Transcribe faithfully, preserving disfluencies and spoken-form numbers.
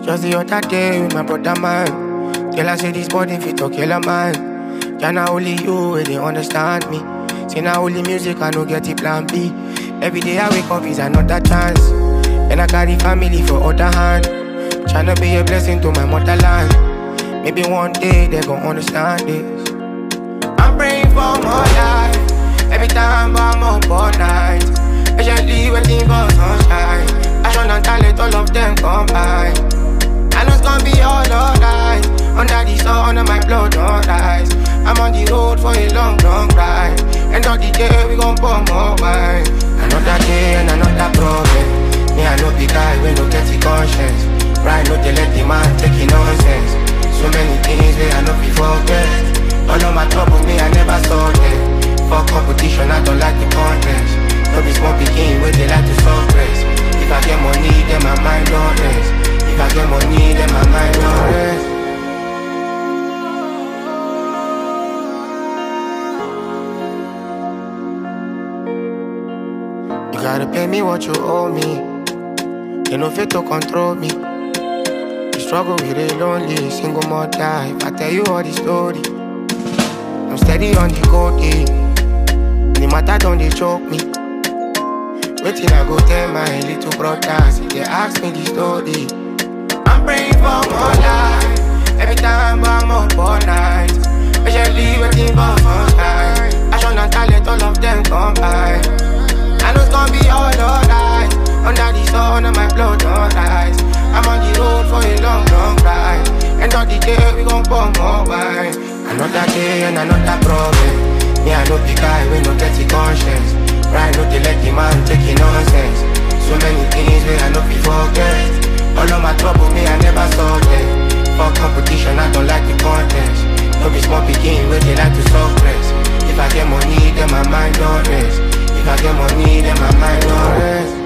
Just the other day with my brother man. Girl, I say this body fit to kill a man. Yeah, now only you where they understand me. Say now only music I no get it plan B. Every day I wake up is another chance. And I carry family for other hand. Tryna be a blessing to my motherland. Maybe one day they gon' understand this. I'm praying for more life. Every time I'm up all night. Especially waiting for sunshine. Passion and talent, all of them combine. I know it's gonna be all alright. Under the sun and my blood don't rise. I'm on the road for a long, long ride. End of the day we gon' pour more wine. Another day and another problem. Me I know the guy we no get the conscience. Right, no they let the man take it nonsense. So many things where I know before forget. All of my trouble me I never saw them. For competition I don't like the contest. No be small pikin where they like to suppress. If I get money then my mind don't rest. If I get money then my mind don't rest. You gotta pay me what you owe me. You know fit to control me. You struggle with a lonely single mother. If I tell you all the story, I'm steady on the go day. The matter don't they choke me. Waiting I go tell my little brothers if they ask me the story. I'm praying for more life. Every time I'm up all night. Especially waiting for sunshine. Passion and talent, all of them combine. I know it's gonna be all alright. Under the sun and my blood don't rise. I'm on the road for a long, long ride. End of the day we gon' pour more wine. Another day and another problem. Me I know the guy we no get the conscience. Right, no they let the man take it nonsense. So many things where I know before forget. All of my trouble me I never saw them. For competition I don't like the contest. No be small pikin where they like to suppress. If I get money then my mind don't rest. If I get money then my mind don't rest.